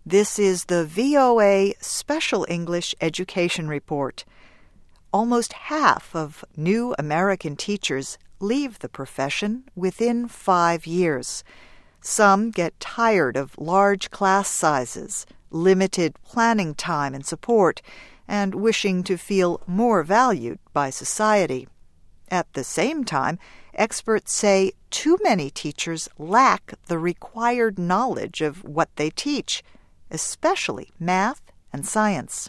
This is the VOA Special English Education Report. Almost half of new American teachers leave the profession within 5 years. Some get tired of large class sizes, limited planning time and support, and wishing to feel more valued by society. At the same time, experts say too many teachers lack the required knowledge of what they teach, especially math and science.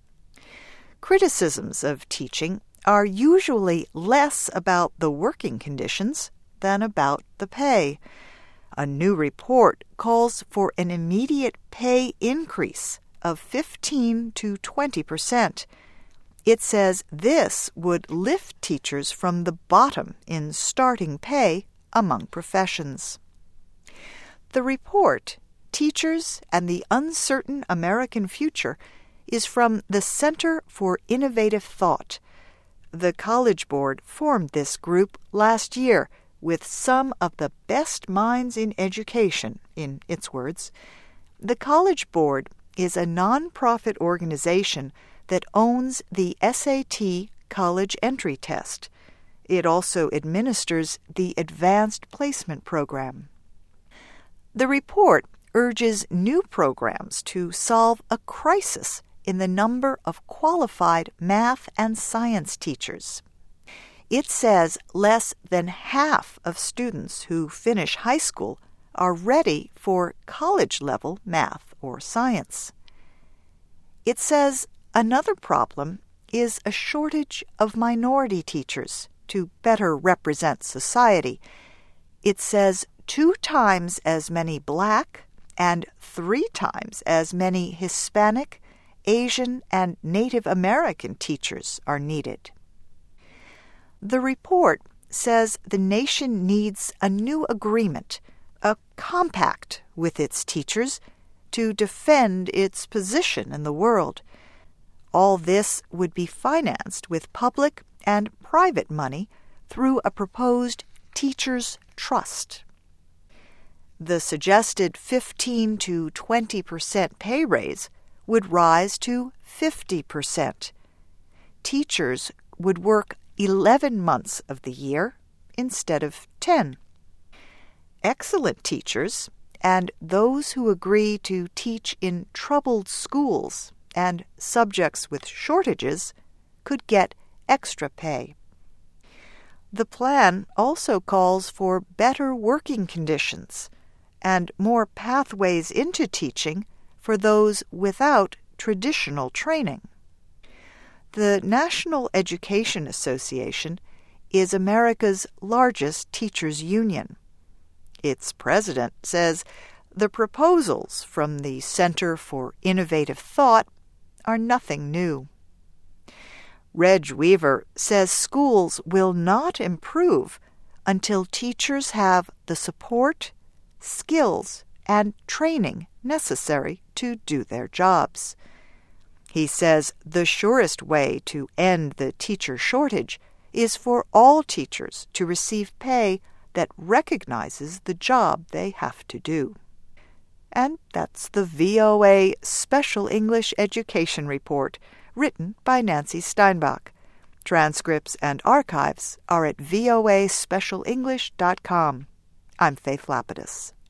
Criticisms of teaching are usually less about the working conditions than about the pay. A new report calls for an immediate pay increase of 15 to 20%. It says this would lift teachers from the bottom in starting pay among professions. The report, Teachers and the Uncertain American Future, is from the Center for Innovative Thought. The College Board formed this group last year with some of the best minds in education, in its words. The College Board is a nonprofit organization that owns the SAT college entry test. It also administers the Advanced Placement Program. The report urges new programs to solve a crisis in the number of qualified math and science teachers. It says less than half of students who finish high school are ready for college-level math or science. It says another problem is a shortage of minority teachers to better represent society. It says 2 times as many Black and 3 times as many Hispanic, Asian, and Native American teachers are needed. The report says the nation needs a new agreement, a compact with its teachers, to defend its position in the world. All this would be financed with public and private money through a proposed teachers' trust. The suggested 15 to 20% pay raise would rise to 50%. Teachers would work 11 months of the year instead of 10. Excellent teachers and those who agree to teach in troubled schools and subjects with shortages could get extra pay. The plan also calls for better working conditions and more pathways into teaching for those without traditional training. The National Education Association is America's largest teachers' union. Its president says the proposals from the Center for Innovative Thought are nothing new. Reg Weaver says schools will not improve until teachers have the support, skills, and training necessary to do their jobs. He says the surest way to end the teacher shortage is for all teachers to receive pay that recognizes the job they have to do. And that's the VOA Special English Education Report, written by Nancy Steinbach. Transcripts and archives are at voaspecialenglish.com. I'm Faith Lapidus.